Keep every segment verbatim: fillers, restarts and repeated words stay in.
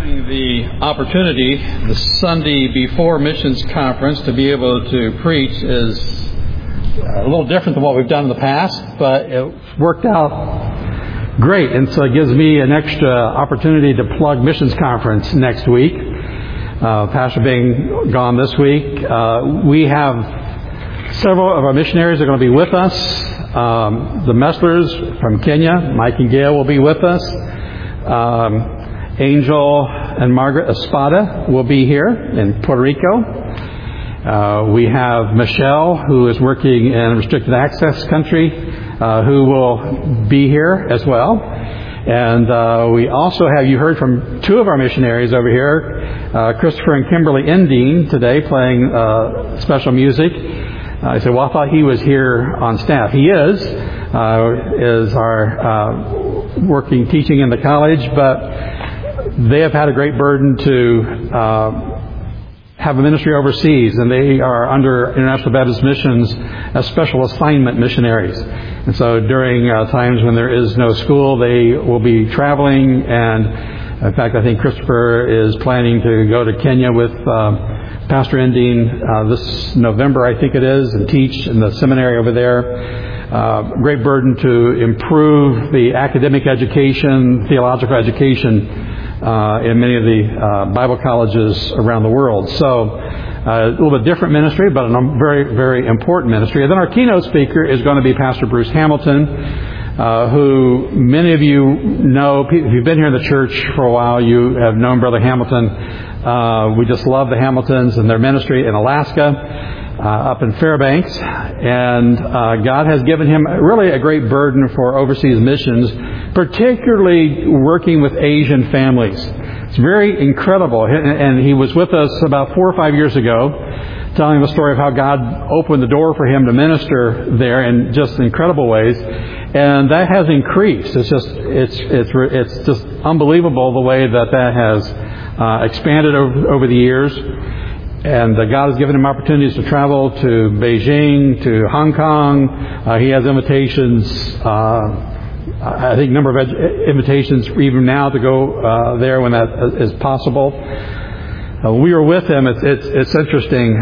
having the opportunity the Sunday before missions conference to be able to preach is a little different than what we've done in the past, but it worked out great, and so it gives me an extra opportunity to plug missions conference next week. Uh, Pastor being gone this week, uh, we have several of our missionaries are going to be with us. Um, the Messlers from Kenya, Mike and Gail, will be with us. Um, Angel and Margaret Espada will be here in Puerto Rico. Uh, we have Michelle, who is working in restricted access country, uh, who will be here as well. And uh, we also have, you heard from two of our missionaries over here, uh, Christopher and Kimberly Endine today playing uh, special music. Uh, I said, well, I thought he was here on staff. He is, uh, is our uh, working, teaching in the college, but they have had a great burden to uh, have a ministry overseas, and they are under International Baptist Missions as special assignment missionaries. And so during uh, times when there is no school, they will be traveling, and in fact, I think Christopher is planning to go to Kenya with uh, Pastor Endine uh, this November, I think it is, and teach in the seminary over there. Uh, great burden to improve the academic education, theological education uh, in many of the uh, Bible colleges around the world. So uh, a little bit different ministry, but a very, very important ministry. And then our keynote speaker is going to be Pastor Bruce Hamilton, uh, who many of you know. If you've been here in the church for a while, you have known Brother Hamilton. Uh, we just love the Hamiltons and their ministry in Alaska. Uh, up in Fairbanks, and uh, God has given him really a great burden for overseas missions, particularly working with Asian families. It's very incredible, and he was with us about four or five years ago, telling the story of how God opened the door for him to minister there in just incredible ways, and that has increased. It's just it's it's it's just unbelievable the way that that has uh, expanded over, over the years. And uh, God has given him opportunities to travel to Beijing, to Hong Kong. Uh, he has invitations, uh, I think a number of ed- invitations even now to go uh, there when that is possible. Uh, we were with him. It's, it's, it's interesting.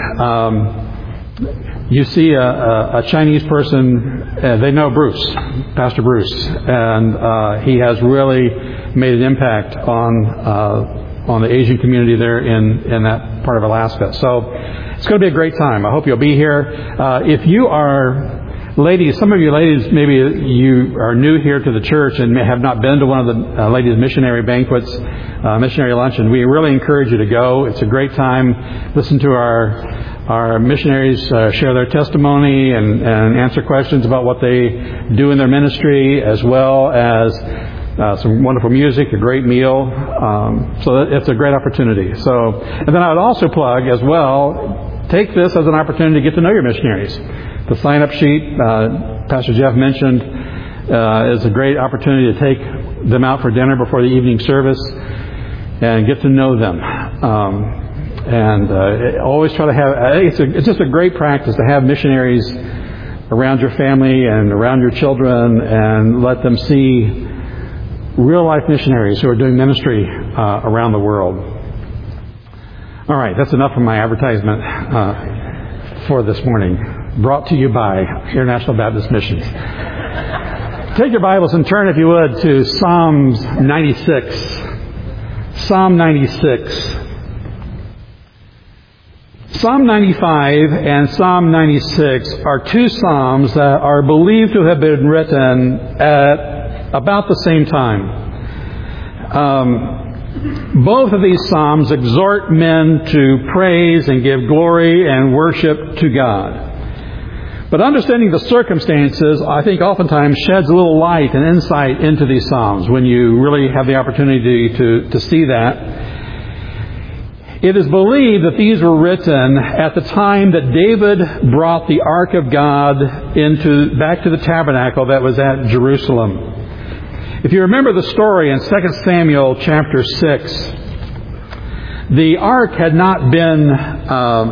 Um, you see a, a, a Chinese person, uh, they know Bruce, Pastor Bruce, and uh, he has really made an impact on uh on the Asian community there in, in that part of Alaska. So it's going to be a great time. I hope you'll be here. Uh, if you are ladies, some of you ladies, maybe you are new here to the church and may have not been to one of the uh, ladies' missionary banquets, uh, missionary luncheon, we really encourage you to go. It's a great time. Listen to our our missionaries uh, share their testimony and, and answer questions about what they do in their ministry, as well as Uh, some wonderful music, a great meal. Um, so it's a great opportunity. So, and then I would also plug as well, take this as an opportunity to get to know your missionaries. The sign-up sheet, uh, Pastor Jeff mentioned, uh, is a great opportunity to take them out for dinner before the evening service and get to know them. Um, and uh, always try to have, it's, a, it's just a great practice to have missionaries around your family and around your children, and let them see real-life missionaries who are doing ministry uh, around the world. All right, that's enough of my advertisement uh, for this morning. Brought to you by International Baptist Missions. Take your Bibles and turn, if you would, to Psalms ninety-six. Psalm ninety-six. Psalm ninety-five and Psalm ninety-six are two psalms that are believed to have been written at about the same time. Um, both of these psalms exhort men to praise and give glory and worship to God. But understanding the circumstances, I think oftentimes sheds a little light and insight into these psalms when you really have the opportunity to, to see that. It is believed that these were written at the time that David brought the Ark of God into back to the tabernacle that was at Jerusalem. If you remember the story in Second Samuel chapter six, the ark had not been um,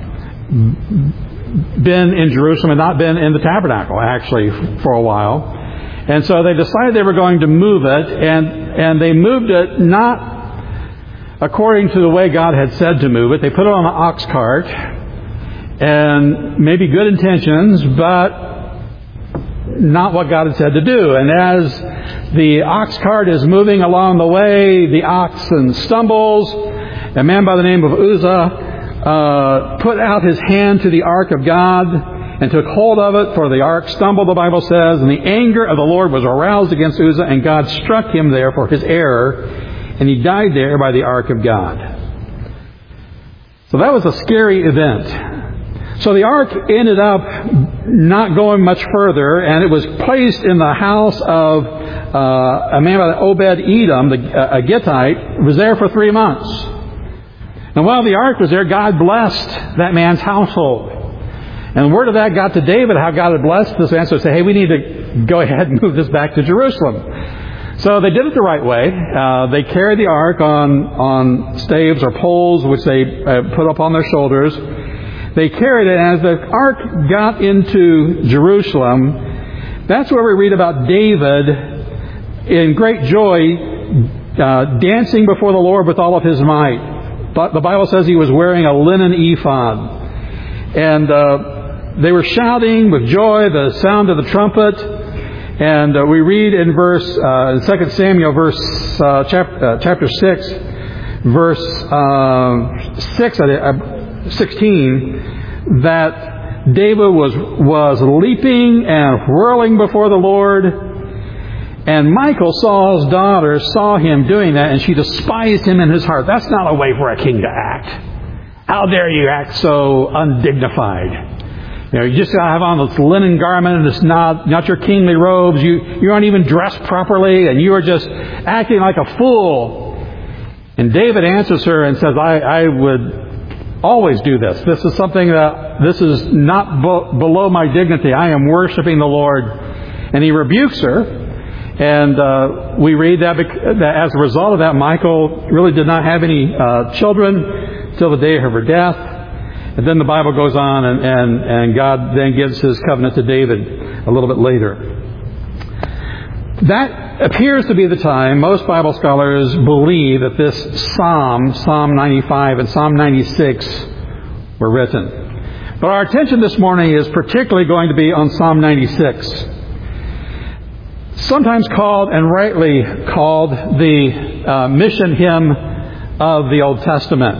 been in Jerusalem, had not been in the tabernacle actually for a while, and so they decided they were going to move it, and and they moved it not according to the way God had said to move it. They put it on an ox cart, and maybe good intentions, but not what God had said to do. And as the ox cart is moving along the way, the oxen stumbles. A man by the name of Uzzah uh, put out his hand to the ark of God and took hold of it, for the ark stumbled, the Bible says, and the anger of the Lord was aroused against Uzzah, and God struck him there for his error, and he died there by the ark of God. So that was a scary event. So the ark ended up not going much further, and it was placed in the house of uh, a man by the Obed-Edom, the, uh, a Gittite. It was there for three months. And while the ark was there, God blessed that man's household. And word of that got to David, how God had blessed this man. So he said, hey, we need to go ahead and move this back to Jerusalem. So they did it the right way. Uh, they carried the ark on, on staves or poles, which they uh, put up on their shoulders. They carried it, and as the ark got into Jerusalem, that's where we read about David in great joy uh, dancing before the Lord with all of his might. But the Bible says he was wearing a linen ephod. And uh, they were shouting with joy, the sound of the trumpet. And uh, we read in verse, uh, in Second Samuel, verse uh, chap- uh, chapter six, verse uh, six, uh, sixteen, that David was was leaping and whirling before the Lord. And Michal, Saul's daughter, saw him doing that, and she despised him in his heart. That's not a way for a king to act. How dare you act so undignified? You know, you just have on this linen garment, and it's not not your kingly robes. You you aren't even dressed properly, and you are just acting like a fool. And David answers her and says, I, I would always do this. This is something that, this is not bo- below my dignity. I am worshiping the Lord. And he rebukes her. And uh, we read that, bec- that as a result of that, Michal really did not have any uh, children till the day of her death. And then the Bible goes on, and, and, and God then gives his covenant to David a little bit later. That appears to be the time most Bible scholars believe that this Psalm, Psalm ninety-five and Psalm ninety-six, were written. But our attention this morning is particularly going to be on Psalm ninety-six. Sometimes called, and rightly called, the uh, mission hymn of the Old Testament.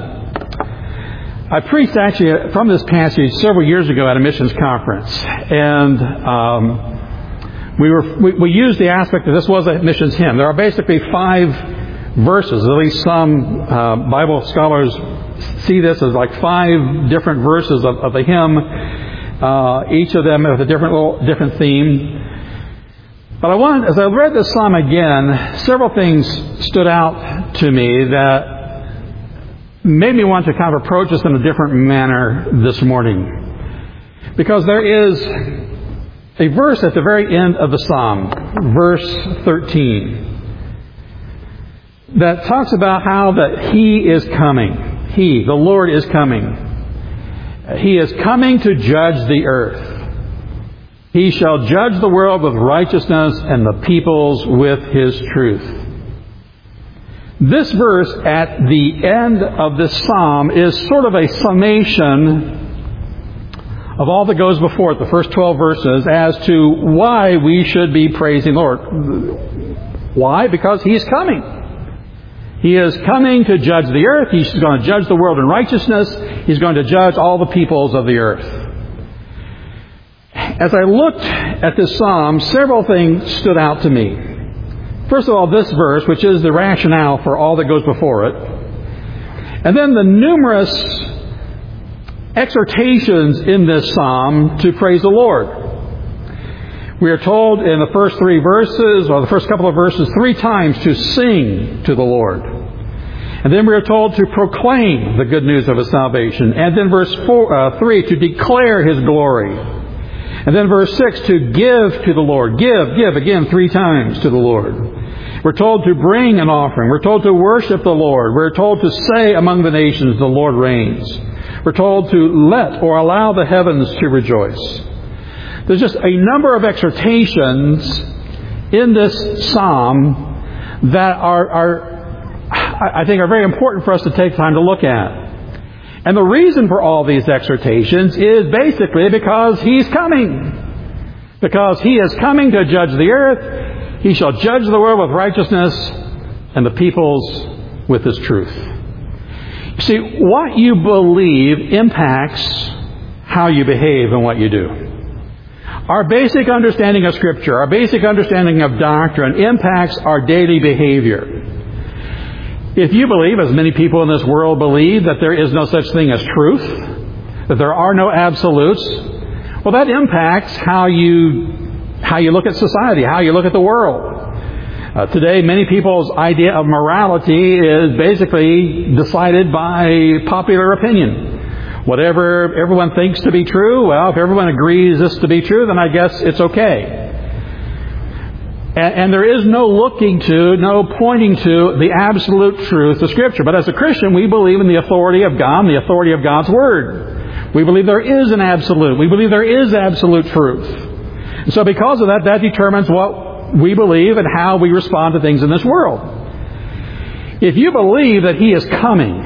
I preached actually from this passage several years ago at a missions conference, and um, we were we, we used the aspect that this was a missions hymn. There are basically five verses. At least some uh, Bible scholars see this as like five different verses of, of the hymn, uh, each of them with a different little, different theme. But I wanted, as I read this psalm again, several things stood out to me that made me want to kind of approach this in a different manner this morning. Because there is a verse at the very end of the psalm, verse thirteen, that talks about how that He is coming. He, the Lord, is coming. He is coming to judge the earth. He shall judge the world with righteousness and the peoples with His truth. This verse at the end of this psalm is sort of a summation of all that goes before it, the first twelve verses, as to why we should be praising the Lord. Why? Because He's coming. He is coming to judge the earth. He's going to judge the world in righteousness. He's going to judge all the peoples of the earth. As I looked at this psalm, several things stood out to me. First of all, this verse, which is the rationale for all that goes before it. And then the numerous exhortations in this psalm to praise the Lord. We are told in the first three verses, or the first couple of verses, three times to sing to the Lord. And then we are told to proclaim the good news of His salvation. And then verse four, uh, three, to declare His glory. And then verse six, to give to the Lord. Give, give, again, three times to the Lord. We're told to bring an offering. We're told to worship the Lord. We're told to say among the nations, the Lord reigns. We're told to let or allow the heavens to rejoice. There's just a number of exhortations in this psalm that are, are I think, are very important for us to take time to look at. And the reason for all these exhortations is basically because He's coming. Because He is coming to judge the earth. He shall judge the world with righteousness and the peoples with His truth. You see, what you believe impacts how you behave and what you do. Our basic understanding of Scripture, our basic understanding of doctrine impacts our daily behavior. If you believe, as many people in this world believe, that there is no such thing as truth, that there are no absolutes, well, that impacts how you how you look at society, how you look at the world. Uh, today, many people's idea of morality is basically decided by popular opinion. Whatever everyone thinks to be true, well, if everyone agrees this to be true, then I guess it's okay. And, and there is no looking to, no pointing to the absolute truth of Scripture. But as a Christian, we believe in the authority of God and the authority of God's Word. We believe there is an absolute. We believe there is absolute truth. And so because of that, that determines what we believe and how we respond to things in this world. If you believe that He is coming,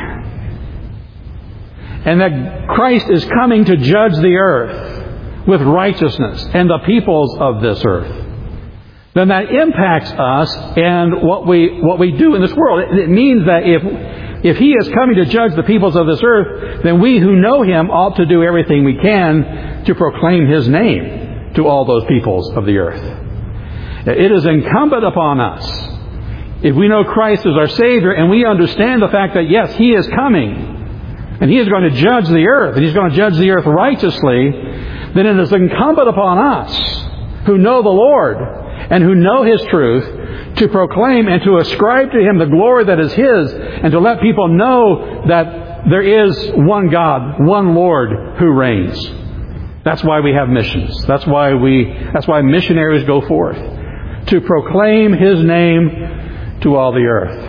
and that Christ is coming to judge the earth with righteousness and the peoples of this earth, then that impacts us and what we what we do in this world. It, it means that if if He is coming to judge the peoples of this earth, then we who know Him ought to do everything we can to proclaim His name to all those peoples of the earth. It is incumbent upon us, if we know Christ as our Savior and we understand the fact that, yes, He is coming, and He is going to judge the earth, and He's going to judge the earth righteously, then it is incumbent upon us who know the Lord and who know His truth to proclaim and to ascribe to Him the glory that is His, and to let people know that there is one God, one Lord who reigns. That's why we have missions. That's why we, that's why missionaries go forth, to proclaim His name to all the earth.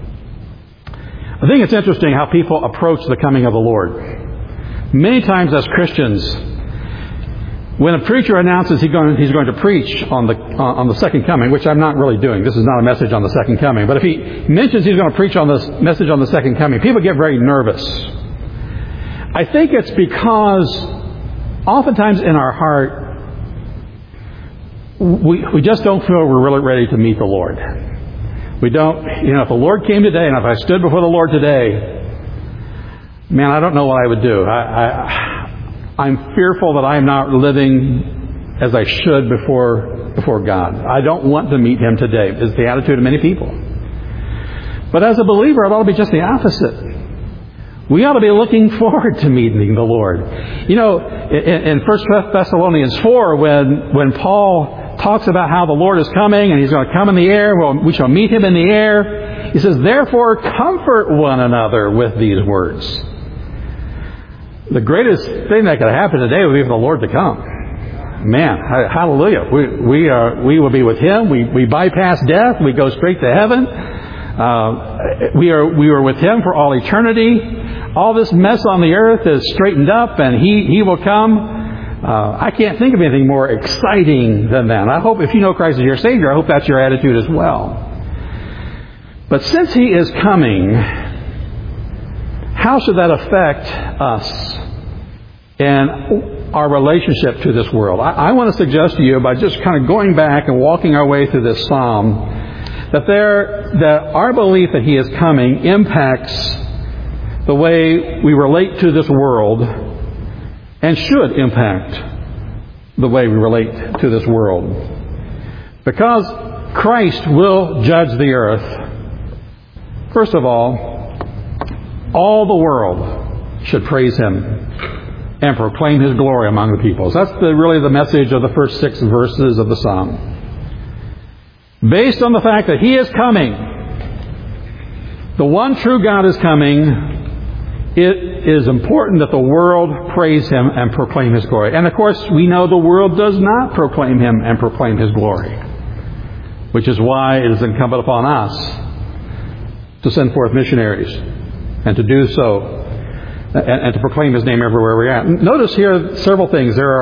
I think it's interesting how people approach the coming of the Lord. Many times as Christians, when a preacher announces he's going, he's going to preach on the on the second coming, which I'm not really doing. This is not a message on the second coming. But if he mentions he's going to preach on this message on the second coming, people get very nervous. I think it's because oftentimes in our heart, we we just don't feel we're really ready to meet the Lord. We don't, you know, if the Lord came today, and if I stood before the Lord today, man, I don't know what I would do. I, I, I'm fearful that I am not living as I should before before God. I don't want to meet Him today, is the attitude of many people. But as a believer, it ought to be just the opposite. We ought to be looking forward to meeting the Lord. You know, in, in First Thessalonians four, when when Paul talks about how the Lord is coming and He's going to come in the air, well, we shall meet Him in the air. He says, therefore comfort one another with these words. The greatest thing that could happen today would be for the Lord to come. Man, hallelujah. We we are we will be with Him. We we bypass death. We go straight to heaven. Uh, we are we are with Him for all eternity. All this mess on the earth is straightened up, and He He will come. Uh, I can't think of anything more exciting than that. I hope if you know Christ as your Savior, I hope that's your attitude as well. But since He is coming, how should that affect us and our relationship to this world? I, I want to suggest to you, by just kind of going back and walking our way through this psalm, that there that our belief that He is coming impacts the way we relate to this world, and should impact the way we relate to this world. Because Christ will judge the earth, first of all, all the world should praise Him and proclaim His glory among the peoples. That's the, really the message of the first six verses of the psalm. Based on the fact that He is coming, the one true God is coming, it is important that the world praise Him and proclaim His glory. And of course, we know the world does not proclaim Him and proclaim His glory, which is why it is incumbent upon us to send forth missionaries and to do so, and, and to proclaim His name everywhere we're at. Notice here several things. There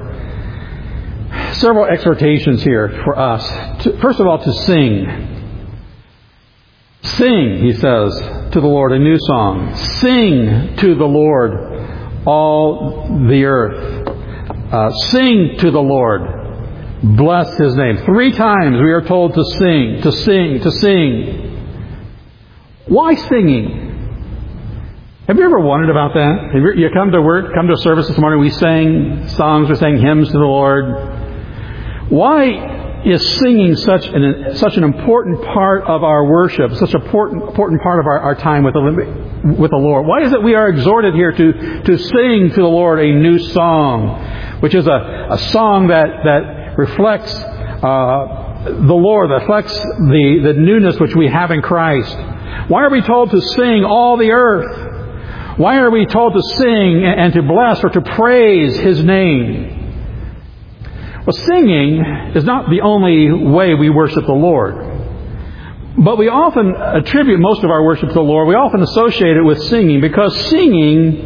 are several exhortations here for us. To, first of all, to sing. Sing, he says, to the Lord a new song. Sing to the Lord, all the earth. Uh, sing to the Lord. Bless His name. Three times we are told to sing, to sing, to sing. Why singing? Have you ever wondered about that? Have you, you come to work, come to a service this morning, we sang songs, we sang hymns to the Lord. Why is singing such an such an important part of our worship, such an important important part of our, our time with the with the Lord? Why is it we are exhorted here to to sing to the Lord a new song, which is a, a song that that reflects uh, the Lord, that reflects the the newness which we have in Christ? Why are we told to sing all the earth? Why are we told to sing and to bless or to praise His name? Well, singing is not the only way we worship the Lord. But we often attribute most of our worship to the Lord. We often associate it with singing because singing,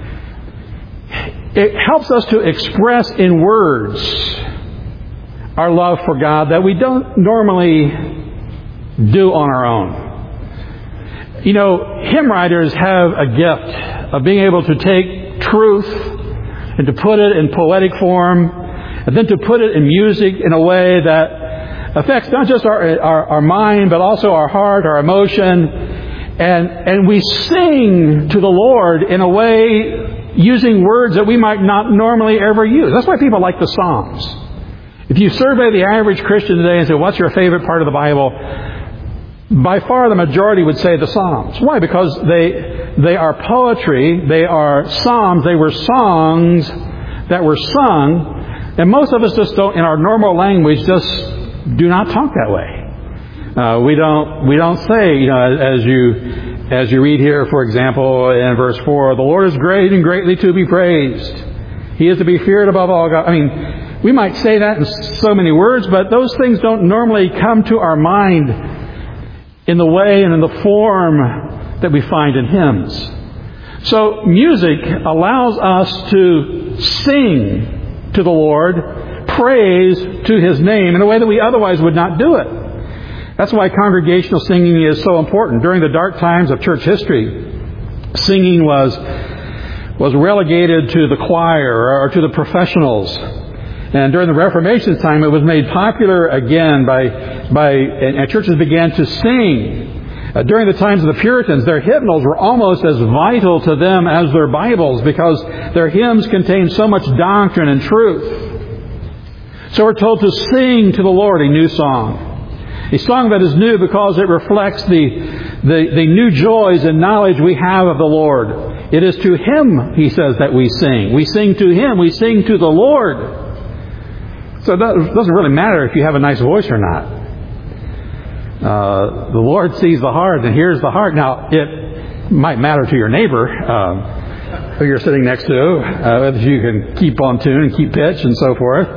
it helps us to express in words our love for God that we don't normally do on our own. You know, hymn writers have a gift of being able to take truth and to put it in poetic form, and then to put it in music in a way that affects not just our, our, our mind, but also our heart, our emotion. And, and we sing to the Lord in a way using words that we might not normally ever use. That's why people like the Psalms. If you survey the average Christian today and say, what's your favorite part of the Bible? By far the majority would say the Psalms. Why? Because they, they are poetry, they are psalms, they were songs that were sung. And most of us just don't, in our normal language, just do not talk that way. Uh, we don't, we don't say, you know, as you, as you read here, for example, in verse four, the Lord is great and greatly to be praised. He is to be feared above all God. I mean, we might say that in so many words, but those things don't normally come to our mind in the way and in the form that we find in hymns. So music allows us to sing to the Lord, praise to His name in a way that we otherwise would not do it. That's why congregational singing is so important. During the dark times of church history, singing was was relegated to the choir or to the professionals. And during the Reformation's time, it was made popular again by by and churches began to sing. Uh, during the times of the Puritans, their hymnals were almost as vital to them as their Bibles because their hymns contained so much doctrine and truth. So we're told to sing to the Lord a new song. A song that is new because it reflects the, the, the new joys and knowledge we have of the Lord. It is to Him, he says, that we sing. We sing to Him. We sing to the Lord. So it doesn't really matter if you have a nice voice or not. Uh, the Lord sees the heart and hears the heart. Now, it might matter to your neighbor um, who you're sitting next to, uh, if you can keep on tune and keep pitch and so forth.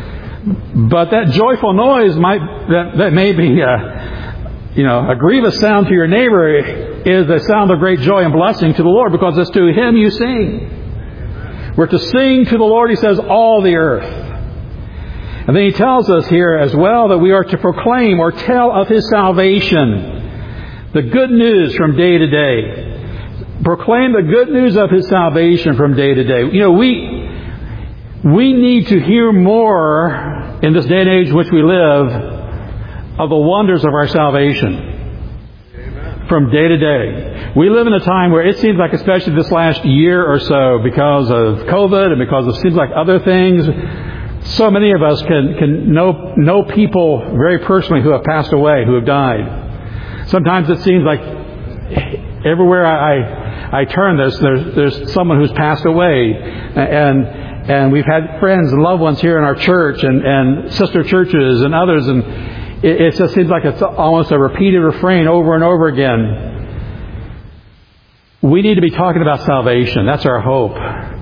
But that joyful noise might that, that may be, uh, you know, a grievous sound to your neighbor is a sound of great joy and blessing to the Lord because it's to Him you sing. We're to sing to the Lord, he says, all the earth. And then he tells us here as well that we are to proclaim or tell of His salvation. The good news from day to day. Proclaim the good news of His salvation from day to day. You know, we we need to hear more in this day and age in which we live of the wonders of our salvation. From day to day. We live in a time where it seems like, especially this last year or so, because of COVID and because of seems like other things, so many of us can, can know, know people very personally who have passed away, who have died. Sometimes it seems like everywhere I, I turn, there's, there's, there's someone who's passed away. And, and we've had friends and loved ones here in our church and, and sister churches and others. And it, it just seems like it's almost a repeated refrain over and over again. We need to be talking about salvation. That's our hope.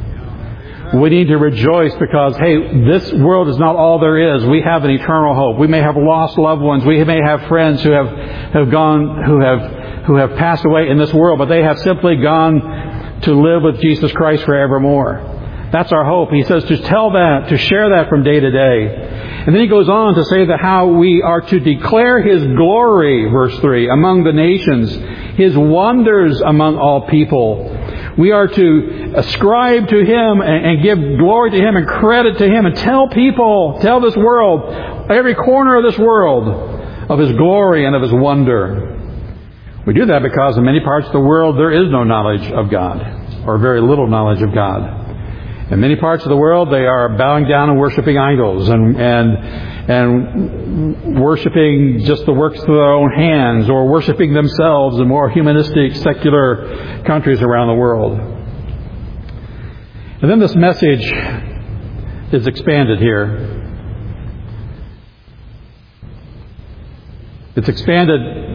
We need to rejoice because, hey, this world is not all there is. We have an eternal hope. We may have lost loved ones. We may have friends who have, have gone, who have, who have passed away in this world, but they have simply gone to live with Jesus Christ forevermore. That's our hope. He says to tell that, to share that from day to day. And then he goes on to say that how we are to declare His glory, verse three, among the nations, His wonders among all people. We are to ascribe to Him and, and give glory to Him and credit to Him and tell people, tell this world, every corner of this world, of His glory and of His wonder. We do that because in many parts of the world there is no knowledge of God, or very little knowledge of God. In many parts of the world, they are bowing down and worshiping idols and and and worshiping just the works of their own hands, or worshiping themselves in more humanistic, secular countries around the world. And then this message is expanded here. It's expanded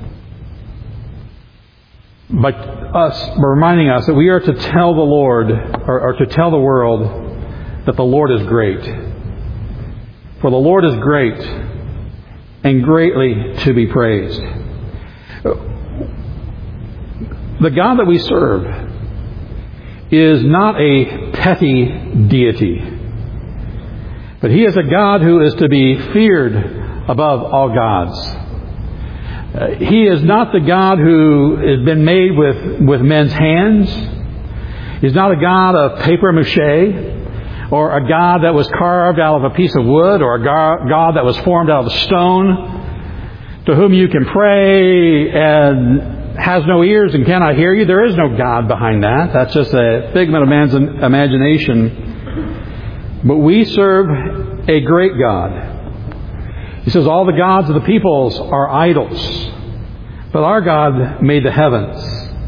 by us reminding us that we are to tell the Lord, or, or to tell the world, that the Lord is great. For the Lord is great and greatly to be praised. The God that we serve is not a petty deity, but He is a God who is to be feared above all gods. Uh, he is not the God who has been made with, with men's hands. He's not a God of paper mache, or a God that was carved out of a piece of wood, or a God that was formed out of stone, to whom you can pray and has no ears and cannot hear you. There is no God behind that. That's just a figment of man's imagination. But we serve a great God. He says all the gods of the peoples are idols, but our God made the heavens.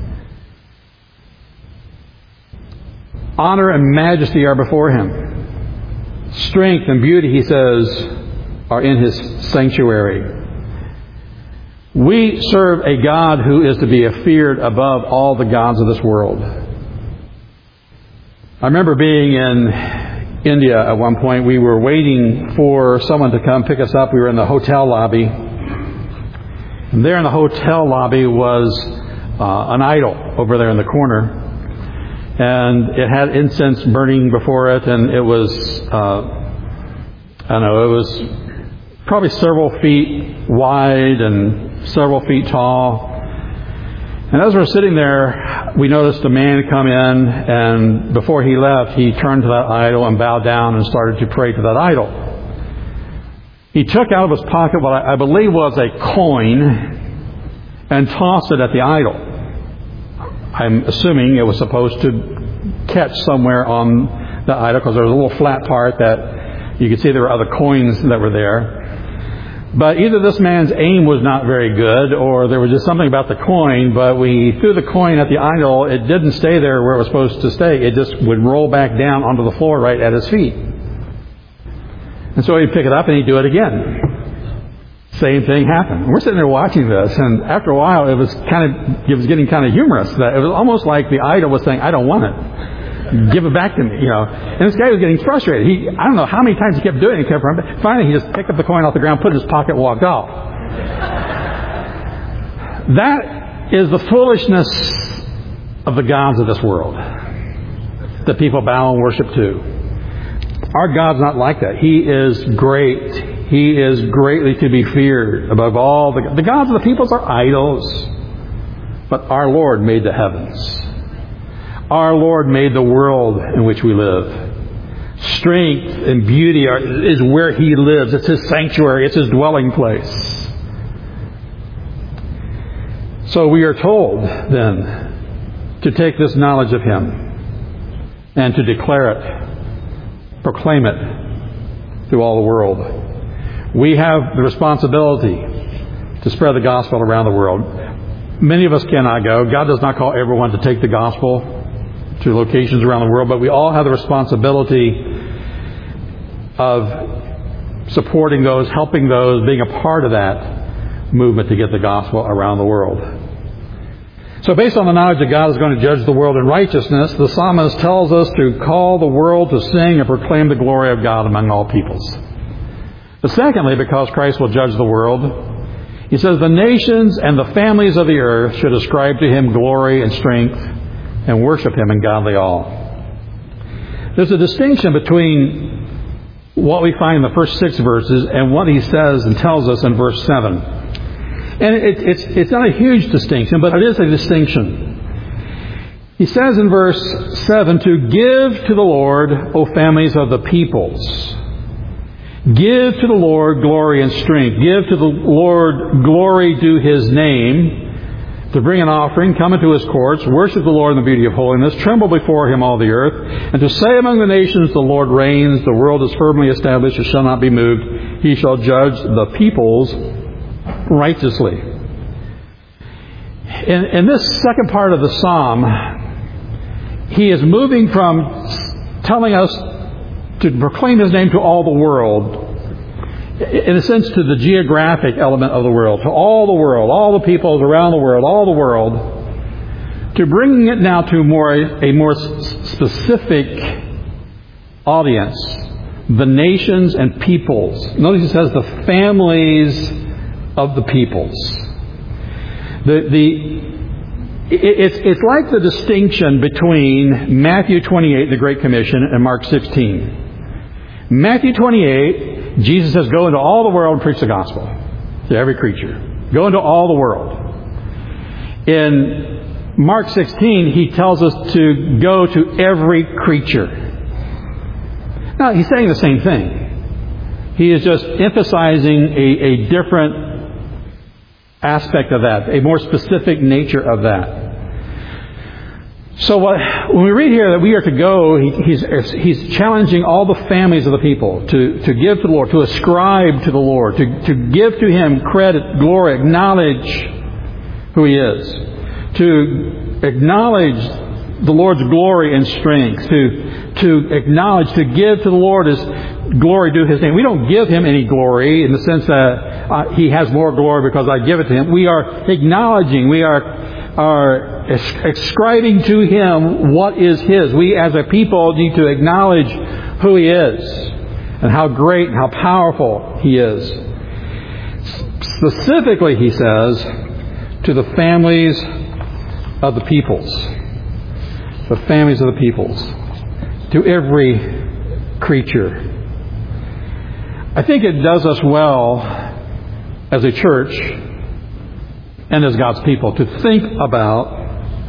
Honor and majesty are before Him. Strength and beauty, He says, are in His sanctuary. We serve a God who is to be feared above all the gods of this world. I remember being in India at one point. We were waiting for someone to come pick us up. We were in the hotel lobby. And there in the hotel lobby was uh, an idol over there in the corner. And it had incense burning before it. And it was, uh, I don't know, it was probably several feet wide and several feet tall. And as we're sitting there, we noticed a man come in, and before he left, he turned to that idol and bowed down and started to pray to that idol. He took out of his pocket what I believe was a coin and tossed it at the idol. I'm assuming it was supposed to catch somewhere on the idol, because there was a little flat part that you could see there were other coins that were there. But either this man's aim was not very good, or there was just something about the coin, but when he threw the coin at the idol, it didn't stay there where it was supposed to stay. It just would roll back down onto the floor right at his feet. And so he'd pick it up and he'd do it again. Same thing happened. We're sitting there watching this, and after a while it was kind of, it was getting kind of humorous. That it was almost like the idol was saying, I don't want it. Give it back to me, you know. And this guy was getting frustrated. He, I don't know how many times he kept doing it. He kept running. Finally, he just picked up the coin off the ground, put it in his pocket, and walked off. That is the foolishness of the gods of this world that people bow and worship to. Our God's not like that. He is great. He is greatly to be feared above all. The, the gods of the peoples are idols. But our Lord made the heavens. Our Lord made the world in which we live. Strength and beauty are, is where He lives. It's His sanctuary. It's His dwelling place. So we are told, then, to take this knowledge of Him and to declare it, proclaim it through all the world. We have the responsibility to spread the gospel around the world. Many of us cannot go. God does not call everyone to take the gospel to locations around the world, but we all have the responsibility of supporting those, helping those, being a part of that movement to get the gospel around the world. So based on the knowledge that God is going to judge the world in righteousness, the psalmist tells us to call the world to sing and proclaim the glory of God among all peoples. But secondly, because Christ will judge the world, he says the nations and the families of the earth should ascribe to Him glory and strength and worship Him in godly awe. There's a distinction between what we find in the first six verses and what he says and tells us in verse seven. And it, it's, it's not a huge distinction, but it is a distinction. He says in verse seven, to give to the Lord, O families of the peoples. Give to the Lord glory and strength. Give to the Lord glory due His name. To bring an offering, come into His courts, worship the Lord in the beauty of holiness, tremble before Him all the earth, and to say among the nations, the Lord reigns, the world is firmly established, it shall not be moved. He shall judge the peoples righteously. In, in this second part of the psalm, he is moving from telling us to proclaim His name to all the world, in a sense to the geographic element of the world, to all the world, all the peoples around the world, all the world, to bringing it now to more a more specific audience, the nations and peoples. Notice he says the families of the peoples. The the it's it's like the distinction between Matthew twenty-eight, the Great Commission, and Mark sixteen. Matthew twenty-eight, Jesus says, go into all the world and preach the gospel to every creature. Go into all the world. In Mark sixteen, he tells us to go to every creature. Now, he's saying the same thing. He is just emphasizing a, a different aspect of that, a more specific nature of that. So what, when we read here that we are to go, he, he's, he's challenging all the families of the people to, to give to the Lord, to ascribe to the Lord, to, to give to Him credit, glory, acknowledge who He is, to acknowledge the Lord's glory and strength, to, to acknowledge, to give to the Lord His glory due His name. We don't give Him any glory in the sense that uh, He has more glory because I give it to Him. We are acknowledging, we are, are ascribing to Him what is His. We as a people need to acknowledge who He is and how great and how powerful He is. Specifically, he says, to the families of the peoples. The families of the peoples. To every creature. I think it does us well as a church and as God's people to think about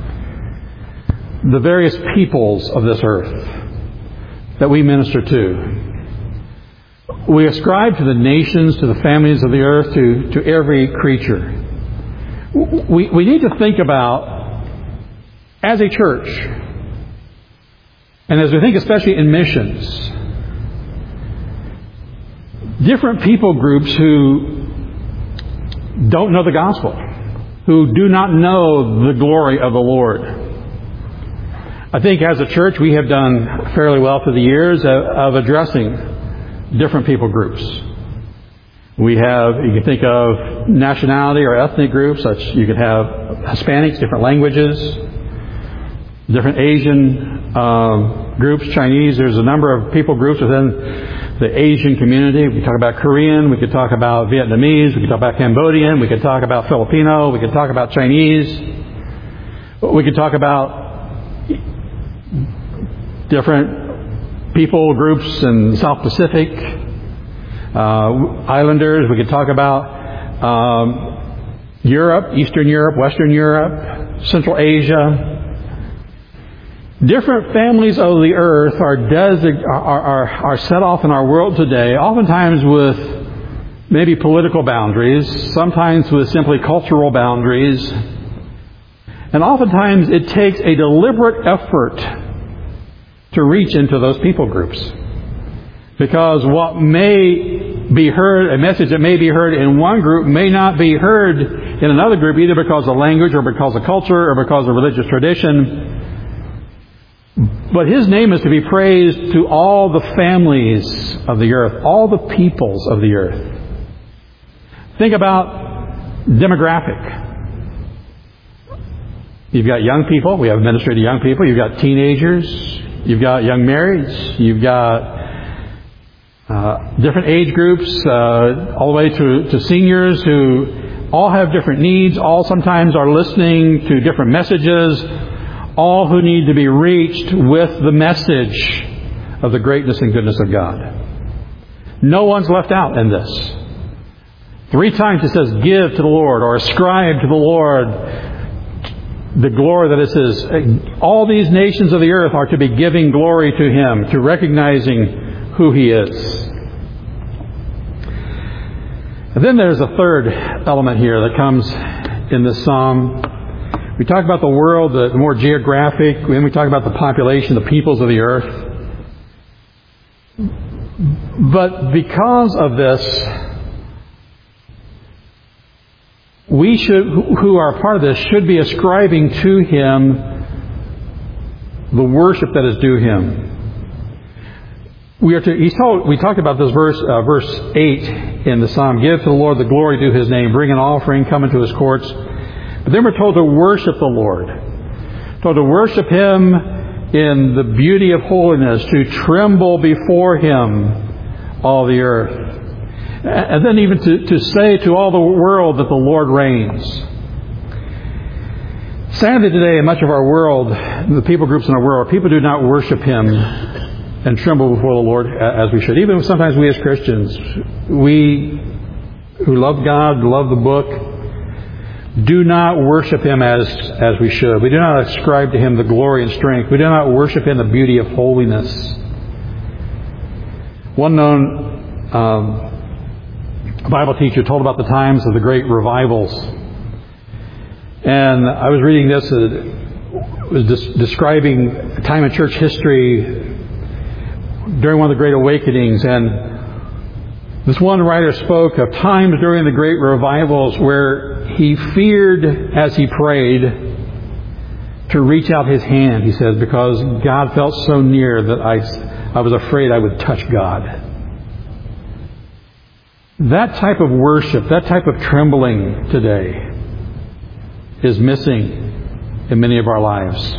the various peoples of this earth that we minister to. We ascribe to the nations, to the families of the earth, to, to every creature. We, we need to think about, as a church, and as we think especially in missions, different people groups who don't know the gospel, who do not know the glory of the Lord. I think as a church we have done fairly well through the years of, of addressing different people groups. We have, you can think of nationality or ethnic groups, such you could have Hispanics, different languages, different Asian um, groups, Chinese. There's a number of people groups within the Asian community. We could talk about Korean, we could talk about Vietnamese, we could talk about Cambodian, we could talk about Filipino, we could talk about Chinese, we could talk about different people groups in South Pacific, uh, islanders. We could talk about um, Europe, Eastern Europe, Western Europe, Central Asia. Different families of the earth are, desig- are, are, are set off in our world today, oftentimes with maybe political boundaries, sometimes with simply cultural boundaries. And oftentimes it takes a deliberate effort to reach into those people groups. Because what may be heard, a message that may be heard in one group may not be heard in another group, either because of language or because of culture or because of religious tradition. But His name is to be praised to all the families of the earth, all the peoples of the earth. Think about demographic. You've got young people. We have ministry to young people. You've got teenagers. You've got young marrieds. You've got uh, different age groups, uh, all the way to, to seniors who all have different needs, all sometimes are listening to different messages, all who need to be reached with the message of the greatness and goodness of God. No one's left out in this. Three times it says, give to the Lord, or ascribe to the Lord the glory that is His. All these nations of the earth are to be giving glory to Him, to recognizing who He is. And then there's a third element here that comes in this psalm. We talk about the world, the more geographic, then we talk about the population, the peoples of the earth. But because of this, we should, who are part of this, should be ascribing to Him the worship that is due Him. We are to, he's told, we talked about this verse, uh, verse eight in the Psalm. Give to the Lord the glory due His name. Bring an offering, come into His courts. But then we're told to worship the Lord. Told to worship Him in the beauty of holiness, to tremble before Him, all the earth. And then even to, to say to all the world that the Lord reigns. Sadly today, in much of our world, the people groups in our world, people do not worship Him and tremble before the Lord as we should. Even sometimes we as Christians, we who love God, love the book, do not worship Him as, as we should. We do not ascribe to Him the glory and strength. We do not worship Him the beauty of holiness. One known um, Bible teacher told about the times of the great revivals. And I was reading this, it was des- describing a time in church history during one of the great awakenings, and this one writer spoke of times during the great revivals where he feared as he prayed to reach out his hand, he says, because God felt so near that I, I was afraid I would touch God. That type of worship, that type of trembling today is missing in many of our lives.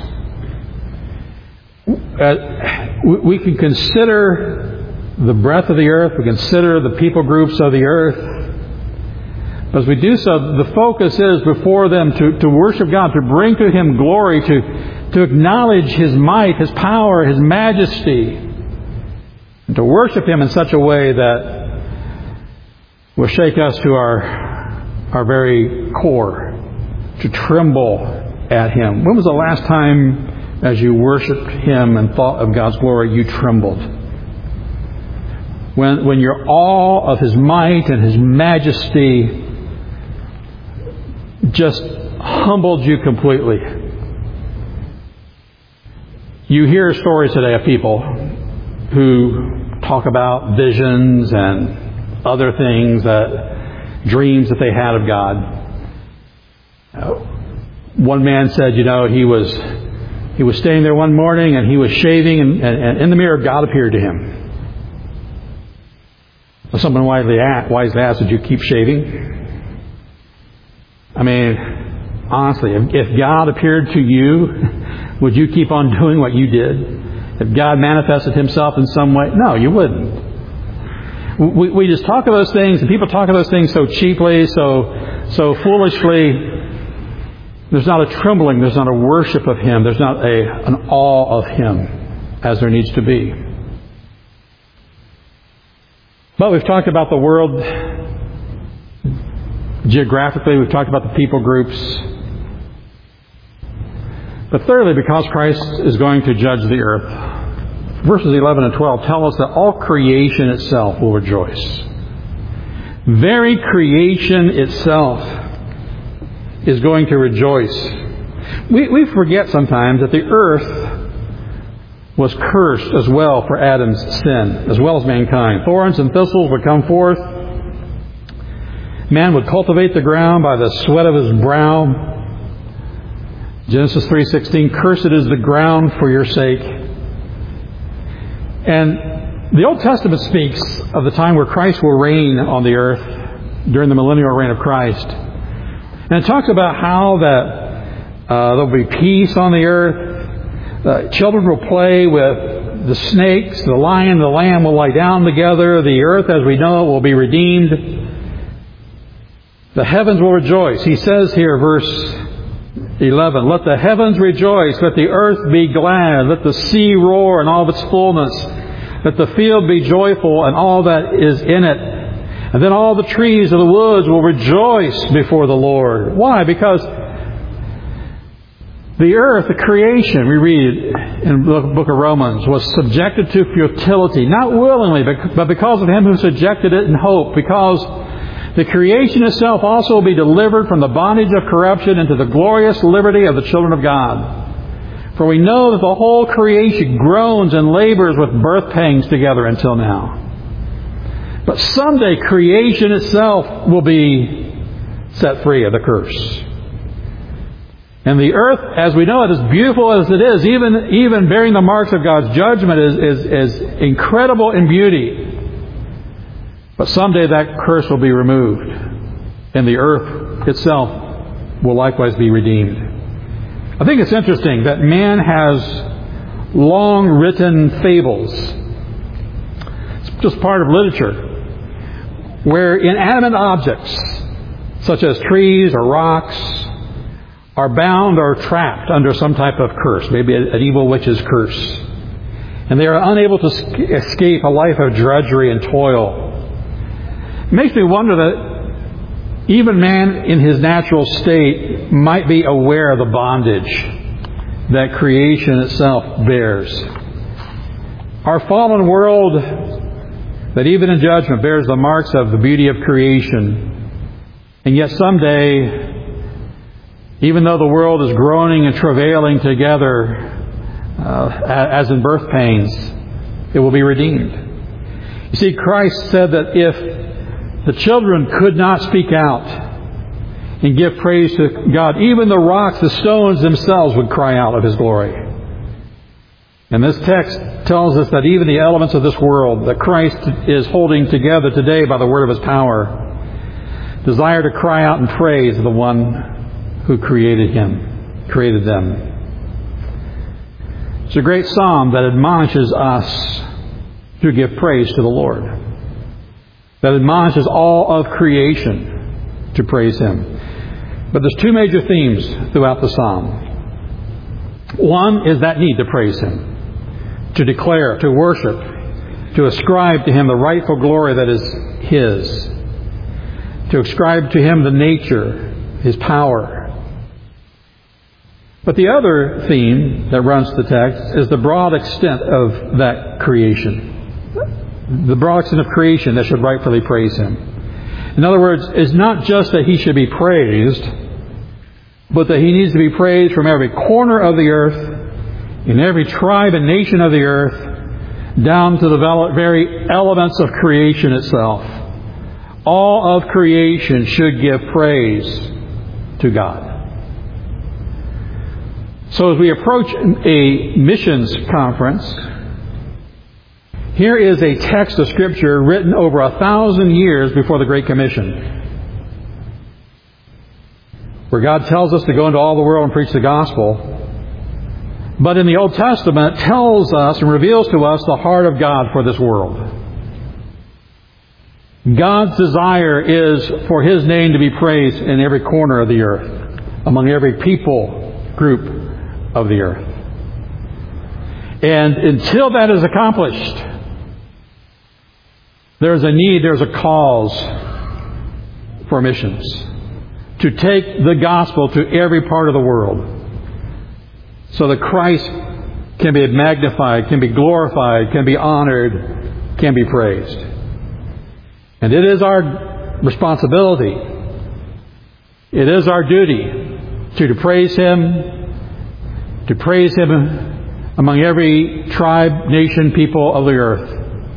Uh, we can consider the breadth of the earth. We consider the people groups of the earth. As we do so, the focus is before them to, to worship God, to bring to Him glory, to, to acknowledge His might, His power, His majesty, and to worship Him in such a way that will shake us to our, our very core, to tremble at Him. When was the last time, as you worshiped Him and thought of God's glory, you trembled? When, when your awe of His might and His majesty just humbled you completely. You hear stories today of people who talk about visions and other things, that dreams that they had of God. One man said, you know, he was he was staying there one morning and he was shaving, and, and, and in the mirror God appeared to him. Someone wisely asked, did you keep shaving? I mean, honestly, if, if God appeared to you, would you keep on doing what you did? If God manifested Himself in some way? No, you wouldn't. We, we just talk of those things, and people talk of those things so cheaply, so so foolishly. There's not a trembling, there's not a worship of Him, there's not a an awe of Him as there needs to be. But we've talked about the world geographically, we've talked about the people groups. But thirdly, because Christ is going to judge the earth, verses eleven and twelve tell us that all creation itself will rejoice. Very creation itself is going to rejoice. We, we forget sometimes that the earth was cursed as well for Adam's sin, as well as mankind. Thorns and thistles would come forth. Man would cultivate the ground by the sweat of his brow. Genesis three sixteen, cursed is the ground for your sake. And the Old Testament speaks of the time where Christ will reign on the earth during the millennial reign of Christ. And it talks about how that uh, there will be peace on the earth. Uh, children will play with the snakes. The lion and the lamb will lie down together. The earth, as we know it, will be redeemed. The heavens will rejoice. He says here, verse eleven, let the heavens rejoice. Let the earth be glad. Let the sea roar in all of its fullness. Let the field be joyful and all that is in it. And then all the trees of the woods will rejoice before the Lord. Why? Because the earth, the creation, we read in the book of Romans, was subjected to futility, not willingly, but because of Him who subjected it in hope, because the creation itself also will be delivered from the bondage of corruption into the glorious liberty of the children of God. For we know that the whole creation groans and labors with birth pangs together until now. But someday creation itself will be set free of the curse. And the earth, as we know it, as beautiful as it is, even, even bearing the marks of God's judgment, is, is, is incredible in beauty. But someday that curse will be removed, and the earth itself will likewise be redeemed. I think it's interesting that man has long written fables. It's just part of literature, where inanimate objects, such as trees or rocks, are bound or trapped under some type of curse, maybe an evil witch's curse. And they are unable to escape a life of drudgery and toil. It makes me wonder that even man in his natural state might be aware of the bondage that creation itself bears. Our fallen world, that even in judgment bears the marks of the beauty of creation. And yet someday, even though the world is groaning and travailing together, uh, as in birth pains, it will be redeemed. You see, Christ said that if the children could not speak out and give praise to God, even the rocks, the stones themselves would cry out of His glory. And this text tells us that even the elements of this world that Christ is holding together today by the word of His power desire to cry out in praise of the one who created him, created them. It's a great psalm that admonishes us to give praise to the Lord, that admonishes all of creation to praise Him. But there's two major themes throughout the psalm. One is that need to praise Him, to declare, to worship, to ascribe to Him the rightful glory that is His, to ascribe to Him the nature, His power. But the other theme that runs the text is the broad extent of that creation. The broad extent of creation that should rightfully praise Him. In other words, it's not just that He should be praised, but that He needs to be praised from every corner of the earth, in every tribe and nation of the earth, down to the very elements of creation itself. All of creation should give praise to God. So as we approach a missions conference, here is a text of Scripture written over a thousand years before the Great Commission, where God tells us to go into all the world and preach the gospel. But in the Old Testament, it tells us and reveals to us the heart of God for this world. God's desire is for His name to be praised in every corner of the earth, among every people group of the earth. And until that is accomplished, there's a need, there's a cause for missions. To take the gospel to every part of the world, so that Christ can be magnified, can be glorified, can be honored, can be praised. And it is our responsibility, it is our duty to, to praise Him, to praise Him among every tribe, nation, people of the earth,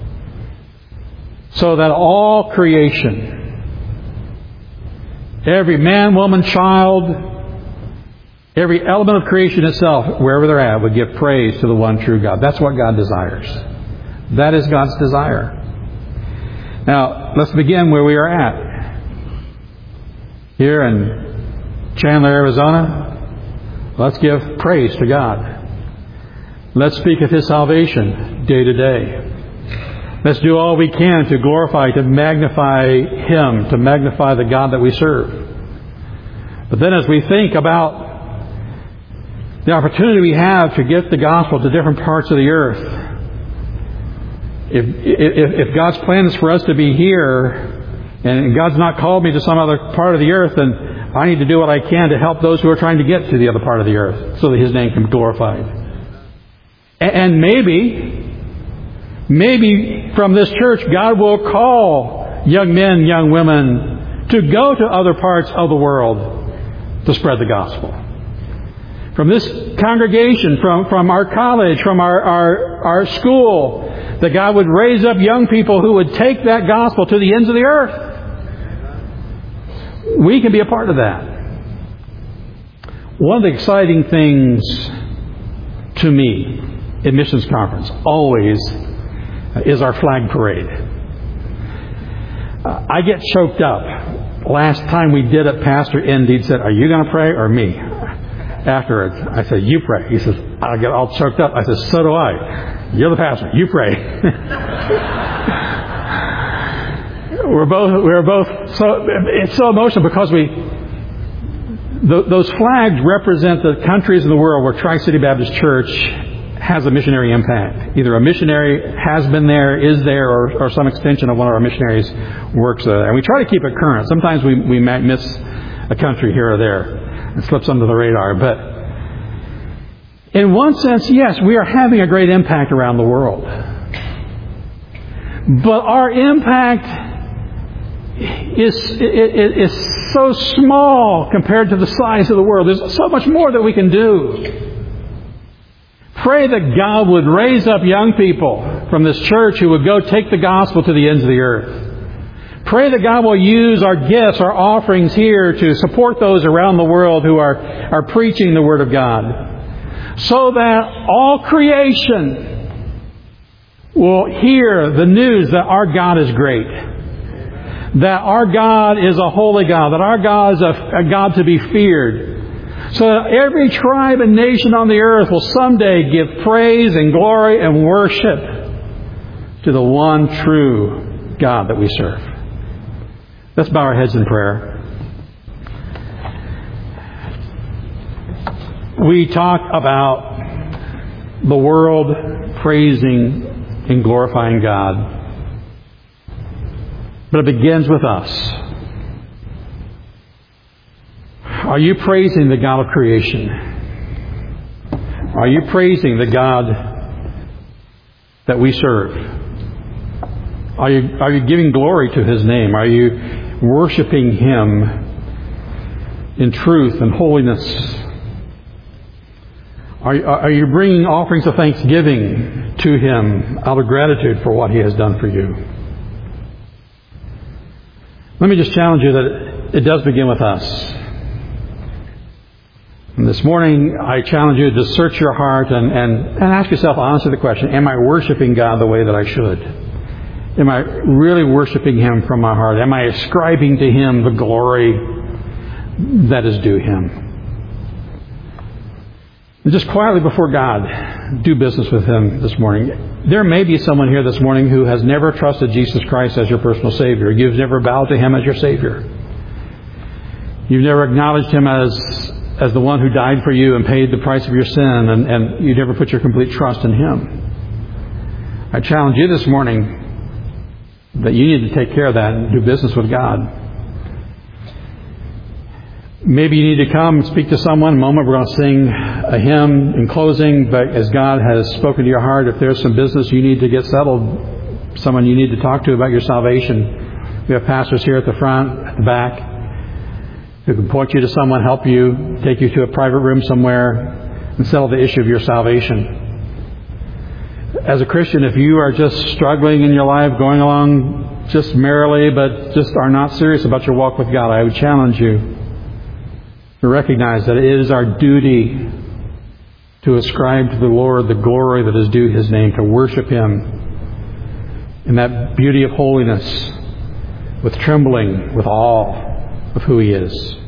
so that all creation, every man, woman, child, every element of creation itself, wherever they're at, would give praise to the one true God. That's what God desires. That is God's desire. Now, let's begin where we are at. Here in Chandler, Arizona, let's give praise to God. Let's speak of His salvation day to day. Let's do all we can to glorify, to magnify Him, to magnify the God that we serve. But then as we think about the opportunity we have to get the gospel to different parts of the earth, if, if, if God's plan is for us to be here, and God's not called me to some other part of the earth, then I need to do what I can to help those who are trying to get to the other part of the earth so that His name can be glorified. And maybe, maybe from this church, God will call young men, young women to go to other parts of the world to spread the gospel. From this congregation, from, from our college, from our, our, our school, that God would raise up young people who would take that gospel to the ends of the earth. We can be a part of that. One of the exciting things to me in Missions Conference always is our flag parade. Uh, I get choked up. Last time we did it, Pastor Indeed said, "Are you going to pray or me?" Afterwards, I said, "You pray." He says, I get all choked up. I said, "So do I. You're the pastor. You pray." we're both we're both so it's so emotional because we th- those flags represent the countries in the world where Tri-City Baptist Church has a missionary impact. Either a missionary has been there, is there, or, or some extension of one of our missionaries works there. And we try to keep it current. Sometimes we we might miss a country here or there. It slips under the radar. But in one sense, yes, we are having a great impact around the world. But our impact is, is so small compared to the size of the world. There's so much more that we can do. Pray that God would raise up young people from this church who would go take the gospel to the ends of the earth. Pray that God will use our gifts, our offerings here to support those around the world who are, are preaching the Word of God. So that all creation will hear the news that our God is great. That our God is a holy God. That our God is a, a God to be feared. So that every tribe and nation on the earth will someday give praise and glory and worship to the one true God that we serve. Let's bow our heads in prayer. We talk about the world praising and glorifying God. But it begins with us. Are you praising the God of creation? Are you praising the God that we serve? Are you, are you giving glory to His name? Are you worshiping Him in truth and holiness? Are, are you bringing offerings of thanksgiving to Him out of gratitude for what He has done for you? Let me just challenge you that it does begin with us. And this morning, I challenge you to search your heart and, and, and ask yourself honestly the question, am I worshiping God the way that I should? Am I really worshiping Him from my heart? Am I ascribing to Him the glory that is due Him? And just quietly before God, do business with Him this morning. There may be someone here this morning who has never trusted Jesus Christ as your personal Savior. You've never bowed to Him as your Savior. You've never acknowledged Him as as the one who died for you and paid the price of your sin, and, and you never put your complete trust in Him. I challenge you this morning that you need to take care of that and do business with God. Maybe you need to come and speak to someone. In a moment we're going to sing a hymn in closing, but as God has spoken to your heart, if there's some business you need to get settled, someone you need to talk to about your salvation, we have pastors here at the front, at the back, who can point you to someone, help you, take you to a private room somewhere, and settle the issue of your salvation. As a Christian, if you are just struggling in your life, going along just merrily, but just are not serious about your walk with God, I would challenge you to recognize that it is our duty to ascribe to the Lord the glory that is due His name, to worship Him in that beauty of holiness, with trembling, with awe of who He is.